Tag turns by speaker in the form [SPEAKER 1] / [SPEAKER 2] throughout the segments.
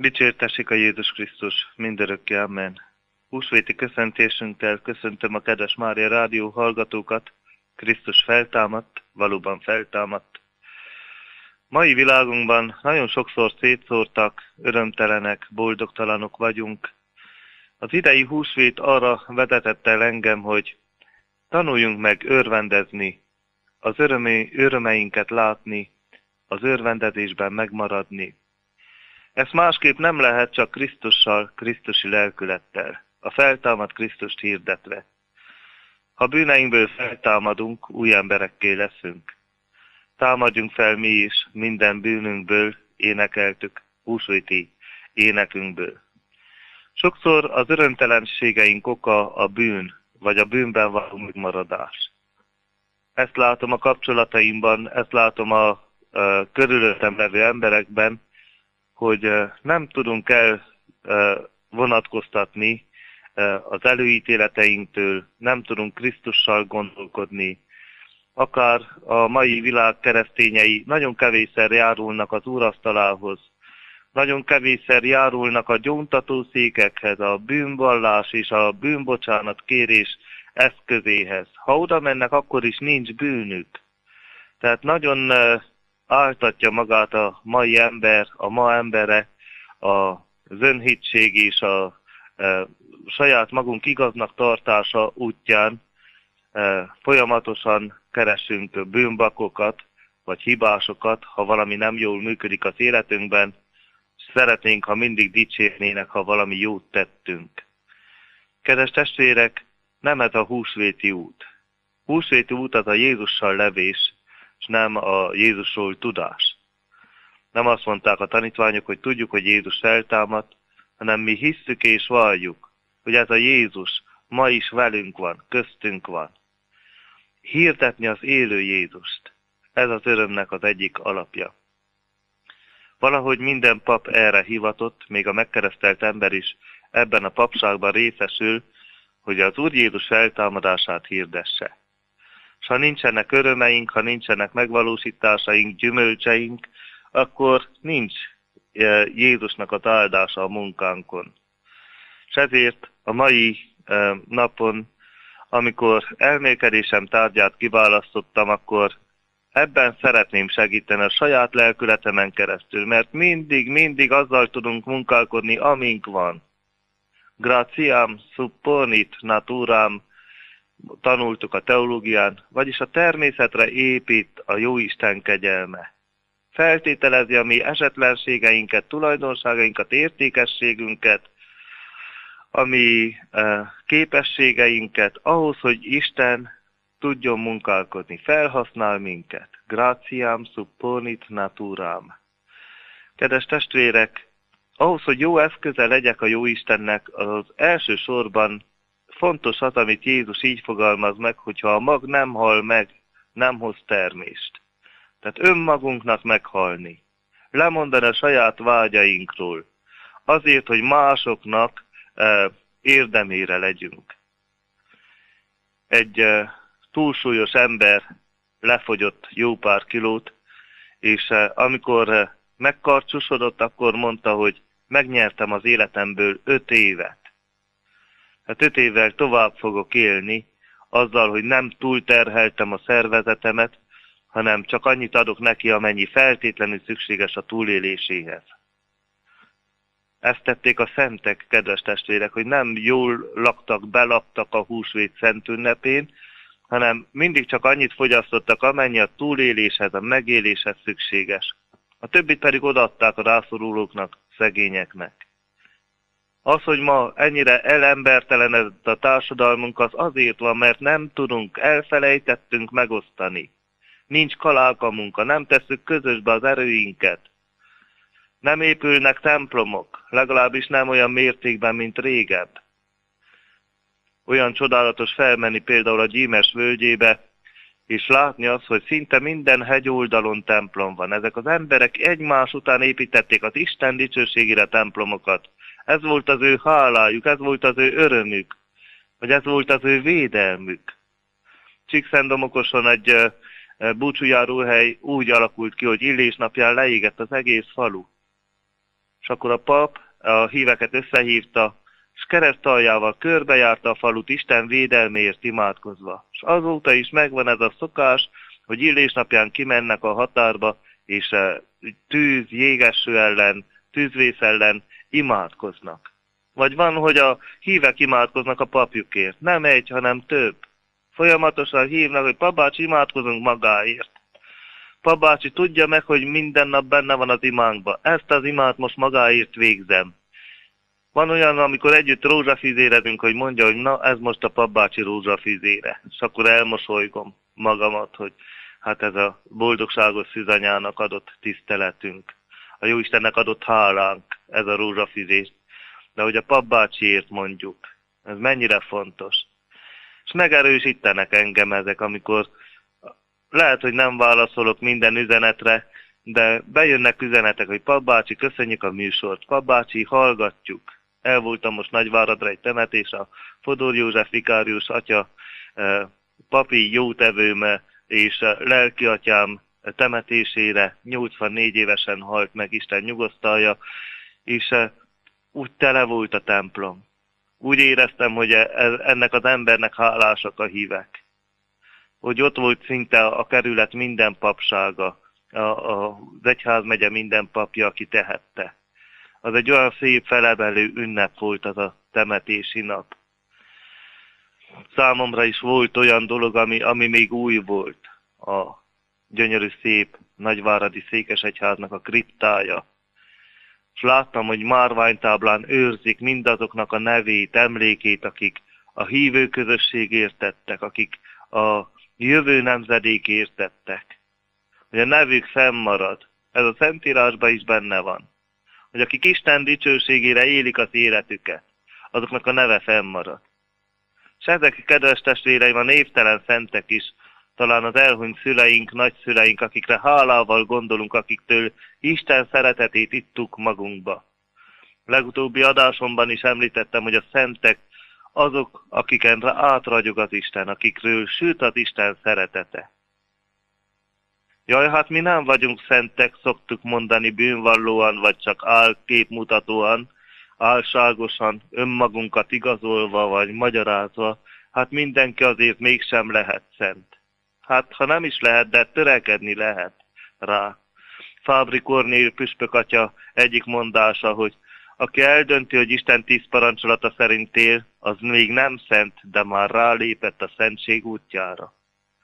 [SPEAKER 1] Dicsértessék a Jézus Krisztus, mindörökké, amen. Húsvéti köszöntésünkkel köszöntöm a kedves Mária Rádió hallgatókat. Krisztus feltámadt, valóban feltámadt. Mai világunkban nagyon sokszor szétszórtak, örömtelenek, boldogtalanok vagyunk. Az idei húsvét arra vezetett el engem, hogy tanuljunk meg örvendezni, az örömeinket látni, az örvendezésben megmaradni. Ezt másképp nem lehet, csak Krisztussal, Krisztusi lelkülettel, a feltámadt Krisztust hirdetve. Ha bűneinkből feltámadunk, új emberekké leszünk. Támadjunk fel mi is minden bűnünkből, énekeltük húsvéti énekünkből. Sokszor az örömtelenségeink oka a bűn, vagy a bűnben való megmaradás. Ezt látom a kapcsolataimban, ezt látom a körülöttem levő emberekben, hogy nem tudunk vonatkoztatni az előítéleteinktől, nem tudunk Krisztussal gondolkodni. Akár a mai világ keresztényei nagyon kevésszer járulnak az úrasztalához, nagyon kevésszer járulnak a gyóntatószékekhez, a bűnvallás és a bűnbocsánat kérés eszközéhez. Ha oda mennek, akkor is nincs bűnük. Tehát nagyon áltatja magát a mai ember, a ma embere, az önhittség és a saját magunk igaznak tartása útján folyamatosan keresünk bűnbakokat, vagy hibásokat, ha valami nem jól működik az életünkben, szeretnénk, ha mindig dicsérnének, ha valami jót tettünk. Kedves testvérek, nem ez a húsvéti út. Húsvéti út az a Jézussal levés, és nem a Jézusról tudás. Nem azt mondták a tanítványok, hogy tudjuk, hogy Jézus feltámadt, hanem mi hisszük és valljuk, hogy ez a Jézus ma is velünk van, köztünk van. Hirdetni az élő Jézust. Ez az örömnek az egyik alapja. Valahogy minden pap erre hivatott, még a megkeresztelt ember is ebben a papságban részesül, hogy az Úr Jézus feltámadását hirdesse. És ha nincsenek örömeink, ha nincsenek megvalósításaink, gyümölcseink, akkor nincs Jézusnak az áldása a munkánkon. És ezért a mai napon, amikor elmélkedésem tárgyát kiválasztottam, akkor ebben szeretném segíteni a saját lelkületemen keresztül, mert mindig azzal tudunk munkálkodni, amink van. Gratiam supponit naturam, tanultuk a teológián, vagyis a természetre épít a Jóisten kegyelme. Feltételezi a mi esetlenségeinket, tulajdonságainkat, értékességünket, a mi képességeinket ahhoz, hogy Isten tudjon munkálkodni, felhasznál minket. Gratiam supponit naturam. Kedves testvérek, ahhoz, hogy jó eszköze legyek a Jóistennek, az elsősorban fontos az, amit Jézus így fogalmaz meg, hogyha a mag nem hal meg, nem hoz termést. Tehát önmagunknak meghalni. Lemondani a saját vágyainkról. Azért, hogy másoknak érdemére legyünk. Egy túlsúlyos ember lefogyott jó pár kilót, és amikor megkarcsúsodott, akkor mondta, hogy megnyertem az életemből 5 évet. Hát 5 évvel tovább fogok élni, azzal, hogy nem túlterheltem a szervezetemet, hanem csak annyit adok neki, amennyi feltétlenül szükséges a túléléséhez. Ezt tették a szentek, kedves testvérek, hogy nem jól laktak, belaktak a húsvét szent ünnepén, hanem mindig csak annyit fogyasztottak, amennyi a túléléshez, a megéléshez szükséges. A többit pedig odaadták a rászorulóknak, szegényeknek. Az, hogy ma ennyire elembertelenedett a társadalmunk, az azért van, mert nem tudunk, elfelejtettünk megosztani. Nincs kalálkamunka, nem tesszük közösbe az erőinket. Nem épülnek templomok, legalábbis nem olyan mértékben, mint régebb. Olyan csodálatos felmenni például a Gyímes völgyébe, és látni azt, hogy szinte minden hegyoldalon templom van. Ezek az emberek egymás után építették az Isten dicsőségére templomokat. Ez volt az ő hálájuk, ez volt az ő örömük, vagy ez volt az ő védelmük. Csíkszentdomokoson egy búcsújáróhely úgy alakult ki, hogy Illés napján leégett az egész falu. És akkor a pap a híveket összehívta, és keresztaljával körbejárta a falut Isten védelméért imádkozva. És azóta is megvan ez a szokás, hogy Illés napján kimennek a határba, és tűz, jégeső ellen, tűzvész ellen imádkoznak. Vagy van, hogy a hívek imádkoznak a papjukért. Nem egy, hanem több. Folyamatosan hívnak, hogy papbácsi, imádkozunk magáért. Papbácsi, tudja meg, hogy minden nap benne van az imánkban. Ezt az imát most magáért végzem. Van olyan, amikor együtt rózsafűzérezünk, hogy mondja, hogy na, ez most a papbácsi rózsafűzére. És akkor elmosolygom magamat, hogy hát ez a boldogságos szűzanyának adott tiszteletünk. A Jóistennek adott hálánk, ez a rózsafűzés. De hogy a papbácsiért mondjuk, ez mennyire fontos. És megerősítenek engem ezek, amikor lehet, hogy nem válaszolok minden üzenetre, de bejönnek üzenetek, hogy papbácsi, köszönjük a műsort, papbácsi, hallgatjuk. El voltam most Nagyváradra egy temetés, a Fodor József vikárius atya, papi jótevőm és lelkiatyám temetésére 84 évesen halt meg, Isten nyugosztalja, és úgy tele volt a templom. Úgy éreztem, hogy ennek az embernek hálásak a hívek. Hogy ott volt szinte a kerület minden papsága, az egyházmegye minden papja, aki tehette. Az egy olyan szép felemelő ünnep volt az a temetési nap. Számomra is volt olyan dolog, ami még új volt. A gyönyörű szép nagyváradi székesegyháznak a kriptája. És láttam, hogy márványtáblán őrzik mindazoknak a nevét, emlékét, akik a hívő közösségért tettek, akik a jövő nemzedékért tettek. Hogy a nevük fennmarad. Ez a Szentírásban is benne van. Hogy akik Isten dicsőségére élik az életüket, azoknak a neve fennmarad. És ezek, kedves testvéreim, a névtelen szentek is, talán az elhunyt szüleink, nagyszüleink, akikre hálával gondolunk, akiktől Isten szeretetét ittuk magunkba. Legutóbbi adásomban is említettem, hogy a szentek azok, akiken átragyog az Isten, akikről süt az Isten szeretete. Jaj, hát mi nem vagyunk szentek, szoktuk mondani bűnvallóan, vagy csak álképmutatóan, álságosan, önmagunkat igazolva, vagy magyarázva. Hát mindenki azért mégsem lehet szent. Hát, ha nem is lehet, de törekedni lehet rá. Fábri Kornél püspök atya egyik mondása, hogy aki eldönti, hogy Isten 10 parancsolata szerint él, az még nem szent, de már rálépett a szentség útjára.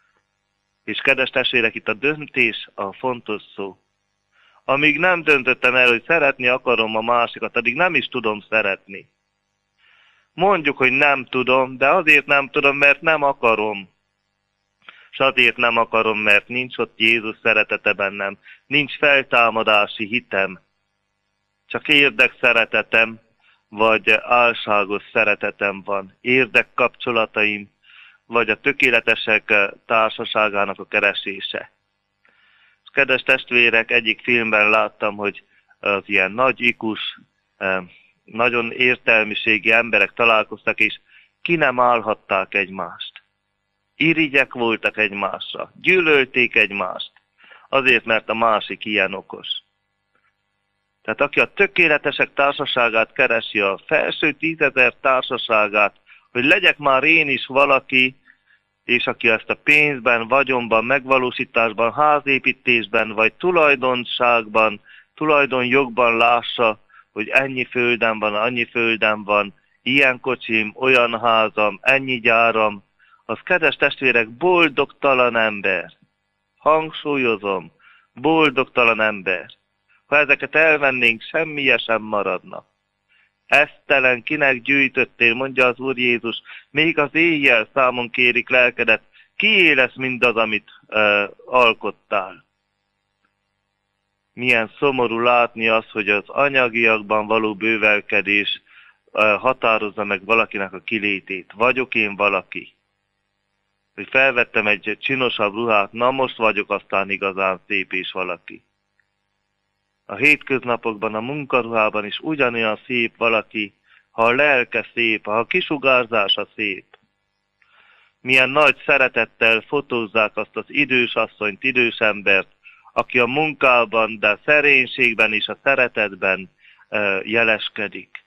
[SPEAKER 1] És kedves testvérek, itt a döntés a fontos szó. Amíg nem döntöttem el, hogy szeretni akarom a másikat, addig nem is tudom szeretni. Mondjuk, hogy nem tudom, de azért nem tudom, mert nem akarom. És azért nem akarom, mert nincs ott Jézus szeretete bennem, nincs feltámadási hitem, csak érdekszeretetem, vagy álságos szeretetem van, érdekkapcsolataim, vagy a tökéletesek társaságának a keresése. Kedves testvérek, egyik filmben láttam, hogy az ilyen nagy ikus, nagyon értelmiségi emberek találkoztak, és ki nem állhatták egymást. Irigyek voltak egymásra, gyűlölték egymást, azért, mert a másik ilyen okos. Tehát aki a tökéletesek társaságát keresi, a felső 10 000 társaságát, hogy legyek már én is valaki, és aki ezt a pénzben, vagyonban, megvalósításban, házépítésben, vagy tulajdonságban, tulajdonjogban lássa, hogy ennyi földem van, annyi földem van, ilyen kocsim, olyan házam, ennyi gyáram, az, kedves testvérek, boldogtalan ember. Hangsúlyozom, boldogtalan ember. Ha ezeket elvennénk, semmije sem maradna. Esztelen, kinek gyűjtöttél, mondja az Úr Jézus, még az éjjel számon kérik lelkedet, kié lesz mindaz, amit alkottál. Milyen szomorú látni azt, hogy az anyagiakban való bővelkedés határozza meg valakinek a kilétét. Vagyok én valaki. Hogy felvettem egy csinosabb ruhát, na most vagyok aztán igazán szép és valaki. A hétköznapokban, a munkaruhában is ugyanolyan szép valaki, ha a lelke szép, ha a kisugárzása szép. Milyen nagy szeretettel fotózzák azt az idős asszonyt, idős embert, aki a munkában, de a szerénységben és a szeretetben jeleskedik.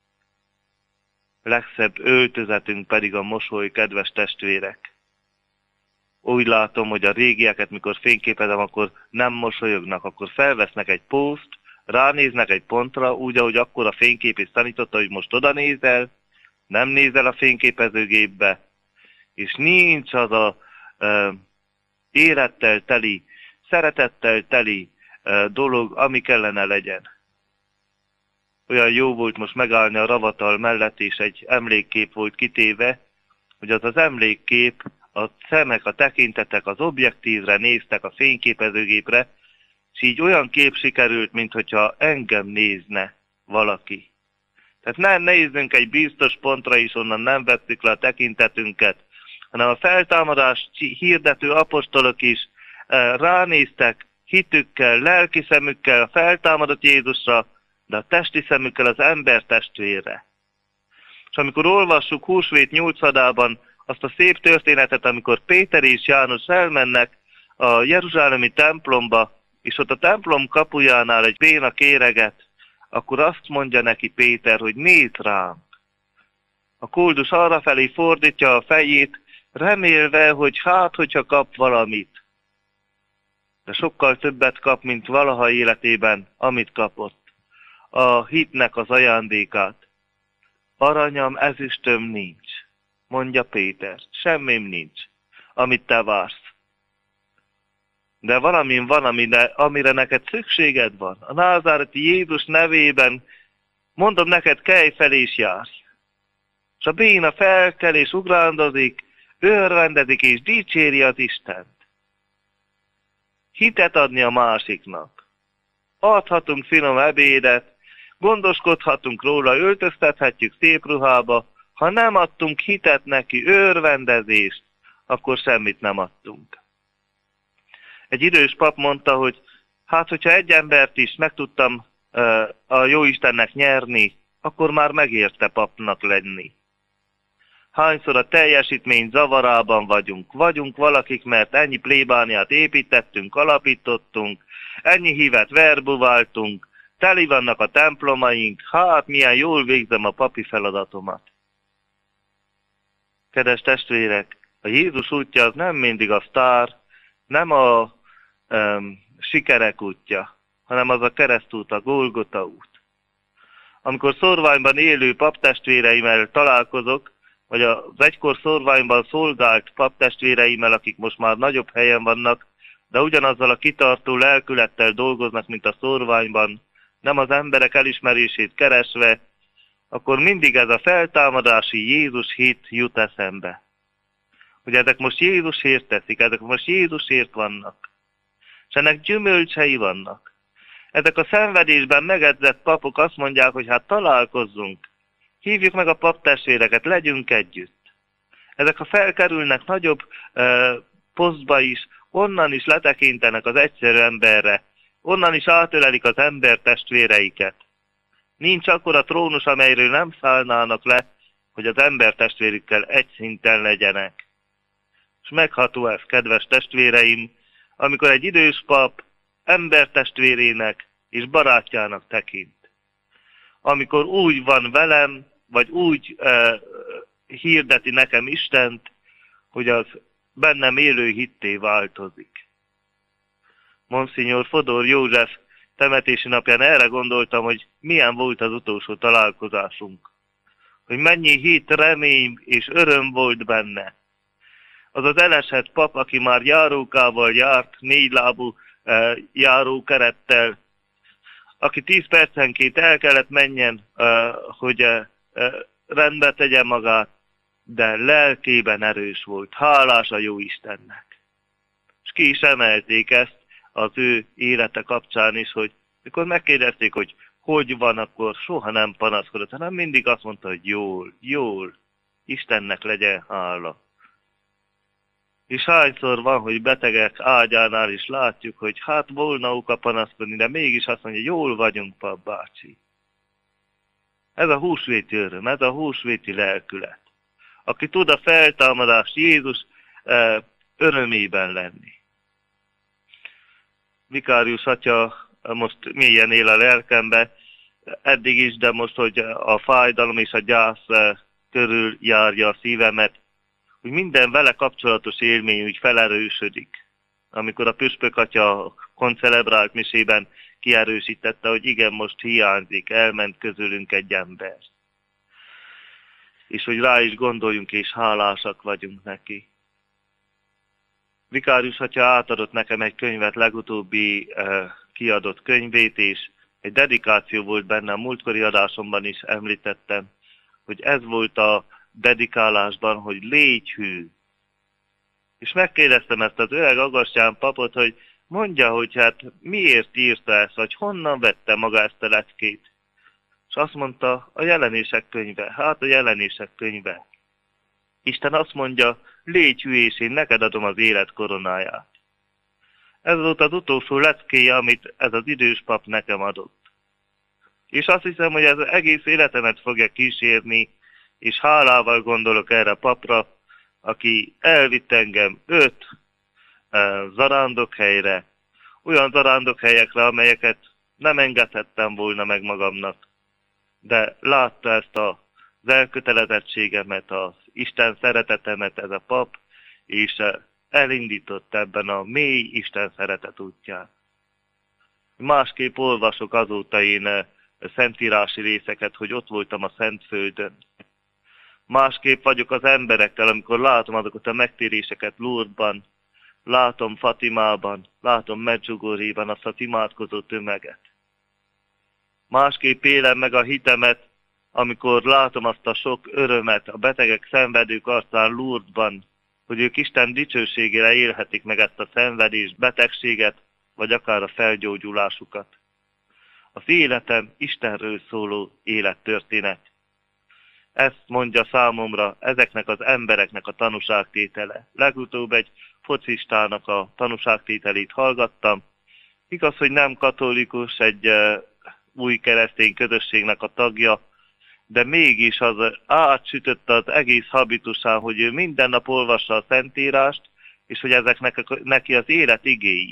[SPEAKER 1] Legszebb öltözetünk pedig a mosoly, kedves testvérek. Úgy látom, hogy a régieket, mikor fényképezem, akkor nem mosolyognak, akkor felvesznek egy pószt, ránéznek egy pontra, úgy, ahogy akkor a fényképész tanította, hogy most oda nézel, nem nézel a fényképezőgépbe, és nincs az a élettel teli, szeretettel teli dolog, ami kellene legyen. Olyan jó volt most megállni a ravatal mellett, és egy emlékkép volt kitéve, hogy az az emlékkép, a szemek, a tekintetek az objektívre néztek, a fényképezőgépre, és így olyan kép sikerült, mintha engem nézne valaki. Tehát nem nézzünk egy biztos pontra, és onnan nem vettük le a tekintetünket, hanem a feltámadást hirdető apostolok is ránéztek hitükkel, lelki szemükkel a feltámadott Jézusra, de a testi szemükkel az ember testvére. És amikor olvassuk Húsvét 8-adában azt a szép történetet, amikor Péter és János elmennek a jeruzsálemi templomba, és ott a templom kapujánál egy béna kéreget, akkor azt mondja neki Péter, hogy nézd rám. A koldus arrafelé fordítja a fejét, remélve, hogy hogyha kap valamit. De sokkal többet kap, mint valaha életében, amit kapott. A hitnek az ajándékát. Aranyam, ezüstöm nincs, mondja Péter, semmim nincs, amit te vársz. De valamim van, amire neked szükséged van. A názáreti Jézus nevében mondom neked, kelj fel és járj. És a béna felkel és ugrándozik, örvendezik és dicséri az Istent. Hitet adni a másiknak. Adhatunk finom ebédet, gondoskodhatunk róla, öltöztethetjük szép ruhába, ha nem adtunk hitet neki, örvendezést, akkor semmit nem adtunk. Egy idős pap mondta, hogy hogyha egy embert is meg tudtam a Jóistennek nyerni, akkor már megérte papnak lenni. Hányszor a teljesítmény zavarában vagyunk. Vagyunk valakik, mert ennyi plébániát építettünk, alapítottunk, ennyi hívet verbuváltunk, teli vannak a templomaink, milyen jól végzem a papi feladatomat. Kedves testvérek, a Jézus útja az nem mindig a sztár, nem a sikerek útja, hanem az a keresztút, a Golgota út. Amikor szorványban élő paptestvéreimmel találkozok, vagy az egykor szorványban szolgált paptestvéreimmel, akik most már nagyobb helyen vannak, de ugyanazzal a kitartó lelkülettel dolgoznak, mint a szorványban, nem az emberek elismerését keresve, akkor mindig ez a feltámadási Jézus hit jut eszembe. Hogy ezek most Jézusért teszik, ezek most Jézusért vannak. És ennek gyümölcsei vannak. Ezek a szenvedésben megedzett papok azt mondják, hogy találkozzunk. Hívjuk meg a paptestvéreket, legyünk együtt. Ezek ha felkerülnek nagyobb posztba is, onnan is letekintenek az egyszerű emberre, onnan is átölelik az ember testvéreiket. Nincs akkora trónus, amelyről nem szállnának le, hogy az ember testvérükkel egy szinten legyenek. És megható ez, kedves testvéreim, amikor egy idős pap ember testvérének és barátjának tekint. Amikor úgy van velem, vagy úgy hirdeti nekem Istent, hogy az bennem élő hitté változik. Monsignor Fodor József temetési napján erre gondoltam, hogy milyen volt az utolsó találkozásunk. Hogy mennyi hit, remény és öröm volt benne. Az az elesett pap, aki már járókával járt, 4 lábú járókerettel, aki 10 percenként el kellett menjen, hogy rendbe tegye magát, de lelkében erős volt, hálás a jó Istennek. És ki is emelték ezt az ő élete kapcsán is, hogy mikor megkérdezték, hogy van, akkor soha nem panaszkodott, hanem mindig azt mondta, hogy jól, Istennek legyen hála. És hányszor van, hogy betegek ágyánál is látjuk, hogy volna oka panaszkodni, de mégis azt mondja, jól vagyunk, pap bácsi. Ez a húsvéti öröm, ez a húsvéti lelkület. Aki tud a feltámadást Jézus örömében lenni. Vikárius atya most mélyen él a lelkembe, eddig is, de most, hogy a fájdalom és a gyász körül járja a szívemet, hogy minden vele kapcsolatos élmény úgy felerősödik. Amikor a püspök atya koncelebrált misében kierősítette, hogy igen, most hiányzik, elment közülünk egy ember. És hogy rá is gondoljunk, és hálásak vagyunk neki. Vikárius atya átadott nekem egy könyvet, legutóbbi kiadott könyvét, és egy dedikáció volt benne, a múltkori adásomban is említettem, hogy ez volt a dedikálásban, hogy légy hű. És megkérdeztem ezt az öreg Aggastyán papot, hogy mondja, hogy hát miért írta ezt, vagy honnan vette maga ezt a leckét. És azt mondta, a Jelenések könyve. Hát a Jelenések könyve. Isten azt mondja, légy hű, és én neked adom az élet koronáját. Ez volt az utolsó leckéje, amit ez az idős pap nekem adott. És azt hiszem, hogy ez az egész életemet fogja kísérni, és hálával gondolok erre a papra, aki elvitt engem 5 zarándokhelyre, olyan zarándokhelyekre, amelyeket nem engedhettem volna meg magamnak. De látta ezt az elkötelezettségemet, az Isten szeretetemet ez a pap, és elindított ebben a mély Isten szeretet útján. Másképp olvasok azóta én szentírási részeket, hogy ott voltam a Szentföldön. Másképp vagyok az emberekkel, amikor látom azokat a megtéréseket Lourdesban, látom Fatimában, látom Medjugorjéban azt az imádkozó tömeget. Másképp élem meg a hitemet, amikor látom azt a sok örömet a betegek, szenvedők arcán Lourdesban, hogy ők Isten dicsőségére élhetik meg ezt a szenvedést, betegséget, vagy akár a felgyógyulásukat. Az életem Istenről szóló élettörténet. Ezt mondja számomra ezeknek az embereknek a tanúságtétele. Legutóbb egy focistának a tanúságtételét hallgattam. Igaz, hogy nem katolikus, egy új keresztény közösségnek a tagja, de mégis az átsütötte az egész habitusán, hogy ő minden nap olvassa a Szentírást, és hogy ezeknek neki az élet igéi.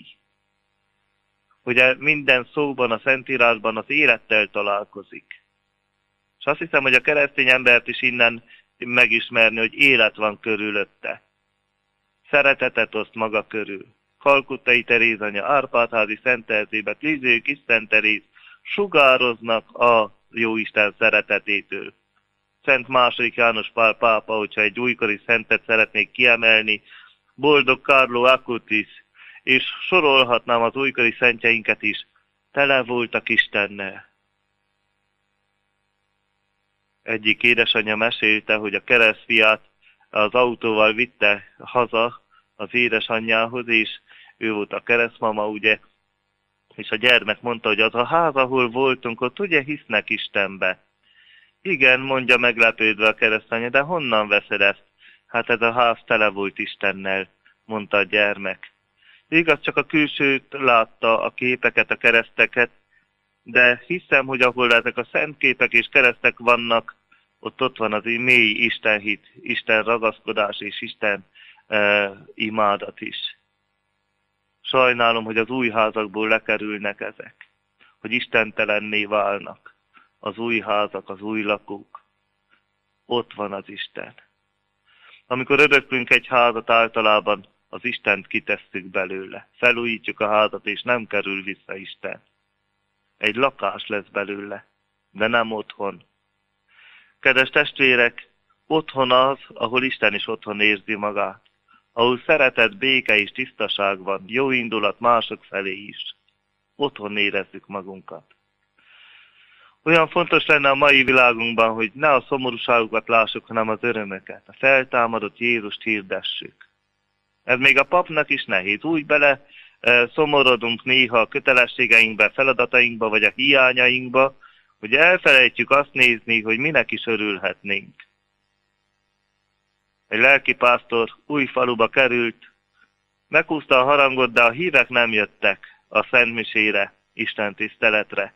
[SPEAKER 1] Hogy minden szóban a Szentírásban az élettel találkozik. És azt hiszem, hogy a keresztény embert is innen megismerni, hogy élet van körülötte. Szeretetet oszt maga körül. Kalkuttai Teréz anya, Árpád-házi Szent Erzsébet, Liző Kis Szent Teréz sugároznak a Jóisten szeretetétől. Szent II. János Pál pápa, hogyha egy újkori szentet szeretnék kiemelni, boldog Carlo Acutis, és sorolhatnám az újkori szentjeinket is, tele voltak Istennel. Egyik édesanyja mesélte, hogy a keresztfiát az autóval vitte haza az édesanyjához, és ő volt a keresztmama, ugye, és a gyermek mondta, hogy az a ház, ahol voltunk, ott ugye hisznek Istenbe. Igen, mondja meglepődve a keresztanya, de honnan veszed ezt? Hát ez a ház tele volt Istennel, mondta a gyermek. Igaz, csak a külsőt látta, a képeket, a kereszteket, de hiszem, hogy ahol ezek a szent képek és keresztek vannak, ott van az mély Istenhit, Isten ragaszkodás és Isten imádat is. Sajnálom, hogy az új házakból lekerülnek ezek, hogy istentelenné válnak az új házak, az új lakók. Ott van az Isten. Amikor öröklünk egy házat, általában az Istent kitesszük belőle. Felújítjuk a házat, és nem kerül vissza Isten. Egy lakás lesz belőle, de nem otthon. Kedves testvérek, otthon az, ahol Isten is otthon érzi magát. Ahol szeretet, béke és tisztaság van, jó indulat mások felé is. Otthon érezzük magunkat. Olyan fontos lenne a mai világunkban, hogy ne a szomorúságokat lássuk, hanem az örömöket. A feltámadott Jézust hirdessük. Ez még a papnak is nehéz. Úgy bele szomorodunk néha a kötelességeinkbe, feladatainkba, vagy a hiányainkba, hogy elfelejtjük azt nézni, hogy minek is örülhetnénk. Egy lelkipásztor új faluba került, meghúzta a harangot, de a hívek nem jöttek a szentmisére, Isten tiszteletre.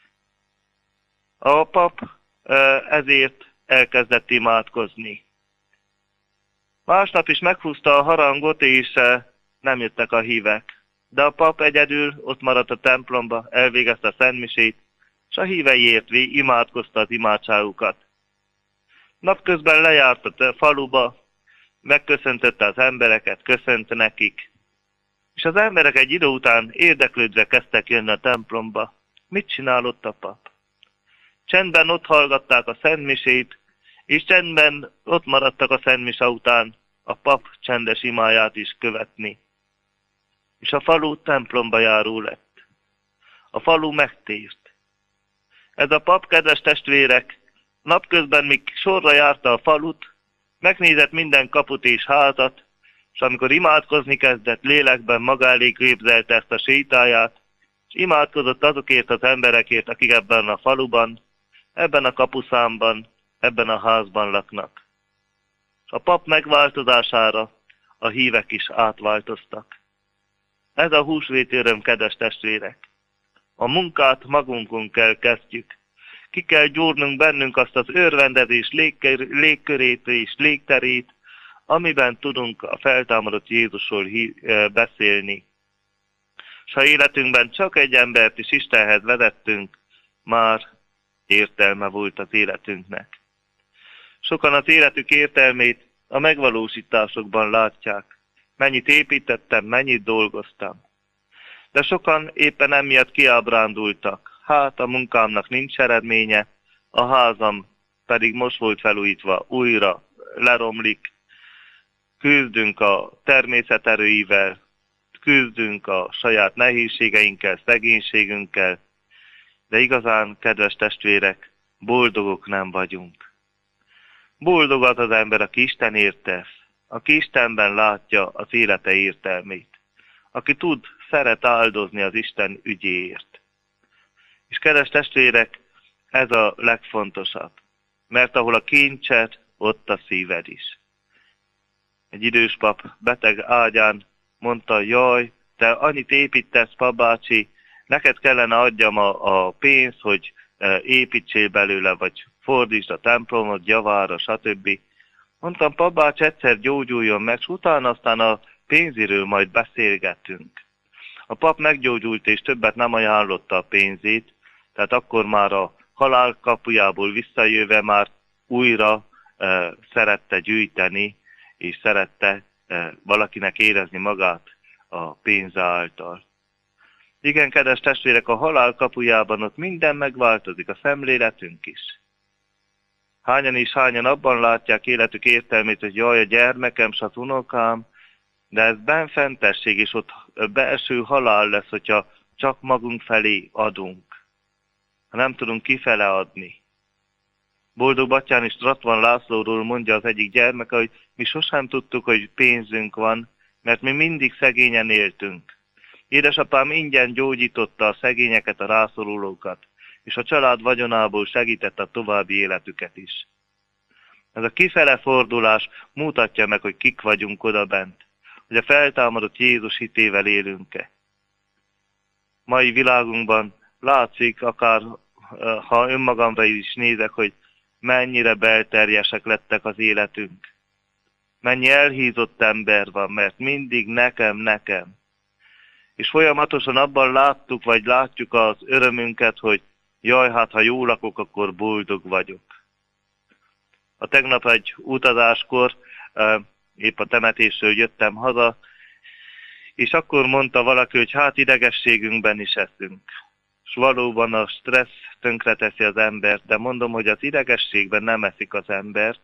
[SPEAKER 1] A pap ezért elkezdett imádkozni. Másnap is meghúzta a harangot, és nem jöttek a hívek. De a pap egyedül ott maradt a templomba, elvégezte a szentmisét, s a hívei értvé imádkozta az imádságukat. Napközben lejárt a faluba, megköszöntötte az embereket, köszönt nekik, és az emberek egy idő után érdeklődve kezdtek jönni a templomba. Mit csinálott a pap? Csendben ott hallgatták a szentmisét, és csendben ott maradtak a szentmise után a pap csendes imáját is követni. És a falu templomba járó lett. A falu megtért. Ez a pap, kedves testvérek, napközben, míg sorra járta a falut, megnézett minden kaput és házat, és amikor imádkozni kezdett, lélekben maga elé képzelte ezt a sétáját, és imádkozott azokért az emberekért, akik ebben a faluban, ebben a kapuszámban, ebben a házban laknak. És a pap megváltozására a hívek is átváltoztak. Ez a húsvéti öröm, kedves testvérek. A munkát magunkon kell kezdjük. Ki kell gyúrnunk bennünk azt az örvendezés légkörét és légterét, amiben tudunk a feltámadott Jézusról beszélni. És ha életünkben csak egy embert is Istenhez vezettünk, már értelme volt az életünknek. Sokan az életük értelmét a megvalósításokban látják. Mennyit építettem, mennyit dolgoztam. De sokan éppen emiatt kiábrándultak. Hát a munkámnak nincs eredménye, a házam pedig most volt felújítva, újra leromlik. Küzdünk a természet erőivel, küzdünk a saját nehézségeinkkel, szegénységünkkel, de igazán, kedves testvérek, boldogok nem vagyunk. Boldog az az ember, aki Istenért tesz, aki Istenben látja az élete értelmét, aki szeret áldozni az Isten ügyéért. És kedves testvérek, ez a legfontosabb, mert ahol a kincsed, ott a szíved is. Egy idős pap beteg ágyán mondta, jaj, te annyit építesz, papbácsi, neked kellene adjam a pénzt, hogy építsél belőle, vagy fordítsd a templomot javára, stb. Mondtam, papbácsi, egyszer gyógyuljon meg, és utána aztán a pénziről majd beszélgetünk. A pap meggyógyult, és többet nem ajánlotta a pénzét, tehát akkor már a halál kapujából visszajöve már újra szerette gyűjteni, és szerette valakinek érezni magát a pénz által. Igen, kedves testvérek, a halál kapujában ott minden megváltozik, a szemléletünk is. Hányan és hányan abban látják életük értelmét, hogy jaj, a gyermekem, s az unokám, de ez benfentesség, és ott belső halál lesz, hogyha csak magunk felé adunk, ha nem tudunk kifele adni. Boldog Batthyány és Ratvan Lászlóról mondja az egyik gyermeke, hogy mi sosem tudtuk, hogy pénzünk van, mert mi mindig szegényen éltünk. Édesapám ingyen gyógyította a szegényeket, a rászorulókat, és a család vagyonából segítette a további életüket is. Ez a kifele fordulás mutatja meg, hogy kik vagyunk odabent, hogy a feltámadott Jézus hitével élünk-e. Mai világunkban látszik, akár ha önmagamra is nézek, hogy mennyire belterjesek lettek az életünk. Mennyi elhízott ember van, mert mindig nekem. És folyamatosan abban láttuk, vagy látjuk az örömünket, hogy jaj, hát ha jól lakok, akkor boldog vagyok. A tegnap egy utazáskor, épp a temetésről jöttem haza, és akkor mondta valaki, hogy hát idegességünkben is eszünk. És valóban a stressz tönkreteszi az embert, de mondom, hogy az idegességben nem eszik az ember,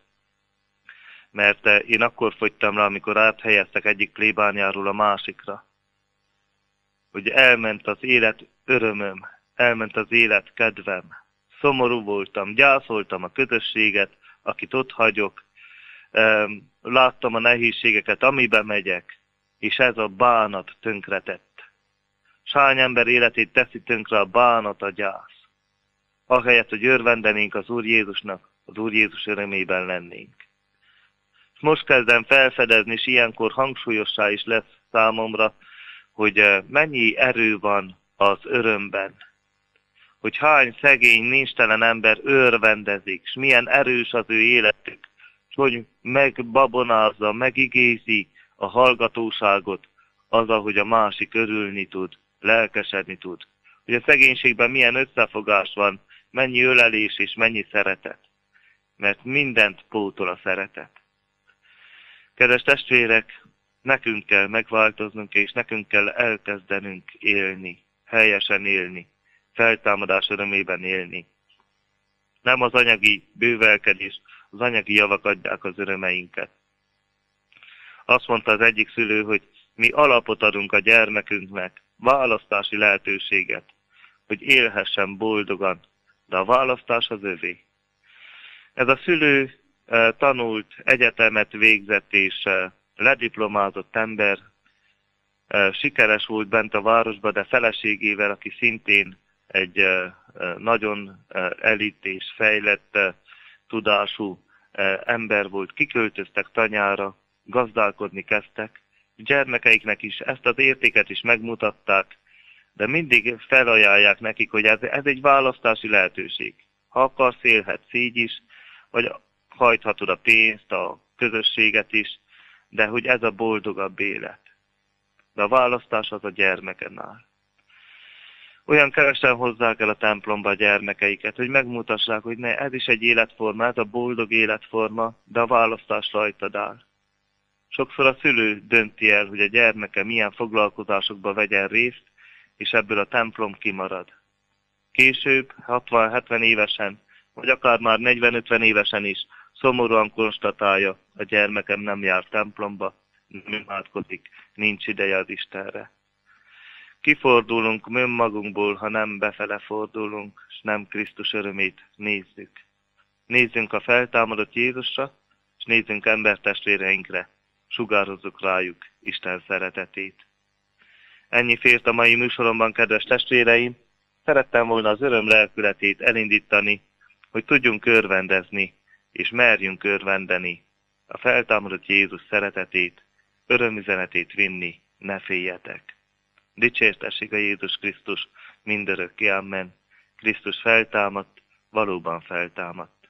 [SPEAKER 1] mert én akkor fogytam rá, amikor áthelyeztek egyik plébániáról a másikra. Hogy elment az élet örömöm, elment az élet kedvem. Szomorú voltam, gyászoltam a közösséget, akit ott hagyok, láttam a nehézségeket, amiben megyek, és ez a bánat tönkretett. Sány ember életét teszi tönkre a bánat, a gyász. Ahelyett, hogy örvendenénk az Úr Jézusnak, az Úr Jézus örömében lennénk. És most kezdem felfedezni, és ilyenkor hangsúlyossá is lesz számomra, hogy mennyi erő van az örömben. Hogy hány szegény, nincstelen ember örvendezik, és milyen erős az ő életük, és hogy megbabonázza, megigézi a hallgatóságot, az, ahogy a másik örülni tud, lelkesedni tud, hogy a szegénységben milyen összefogás van, mennyi ölelés és mennyi szeretet. Mert mindent pótol a szeretet. Kedves testvérek, nekünk kell megváltoznunk, és nekünk kell elkezdenünk élni, helyesen élni, feltámadás örömében élni. Nem az anyagi bővelkedés, az anyagi javak adják az örömeinket. Azt mondta az egyik szülő, hogy mi alapot adunk a gyermekünknek, választási lehetőséget, hogy élhessen boldogan, de a választás az övé. Ez a szülő tanult, egyetemet végzett és lediplomázott ember, sikeres volt bent a városba, de feleségével, aki szintén egy nagyon elit és fejlett tudású ember volt, kiköltöztek tanyára, gazdálkodni kezdtek, gyermekeiknek is ezt az értéket is megmutatták, de mindig felajánlják nekik, hogy ez egy választási lehetőség. Ha akarsz, élhetsz így is, vagy hajthatod a pénzt, a közösséget is, de hogy ez a boldogabb élet. De a választás az a gyermeken áll. Olyan kevesen hozzák el a templomba a gyermekeiket, hogy megmutassák, hogy ne, ez is egy életforma, ez a boldog életforma, de a választás rajtad áll. Sokszor a szülő dönti el, hogy a gyermeke milyen foglalkozásokba vegyen részt, és ebből a templom kimarad. Később, 60-70 évesen, vagy akár már 40-50 évesen is szomorúan konstatálja, a gyermekem nem jár templomba, nem imádkozik, nincs ideje az Istenre. Kifordulunk önmagunkból, ha nem befele fordulunk, és nem Krisztus örömét nézzük. Nézzünk a feltámadott Jézusra, és nézzünk embertestvéreinkre, sugározzuk rájuk Isten szeretetét. Ennyi fért a mai műsoromban, kedves testvéreim. Szerettem volna az öröm lelkületét elindítani, hogy tudjunk örvendezni, és merjünk örvendeni, a feltámadott Jézus szeretetét, örömüzenetét vinni, ne féljetek. Dicsértessék a Jézus Krisztus mindörökké, amen. Krisztus feltámadt, valóban feltámadt.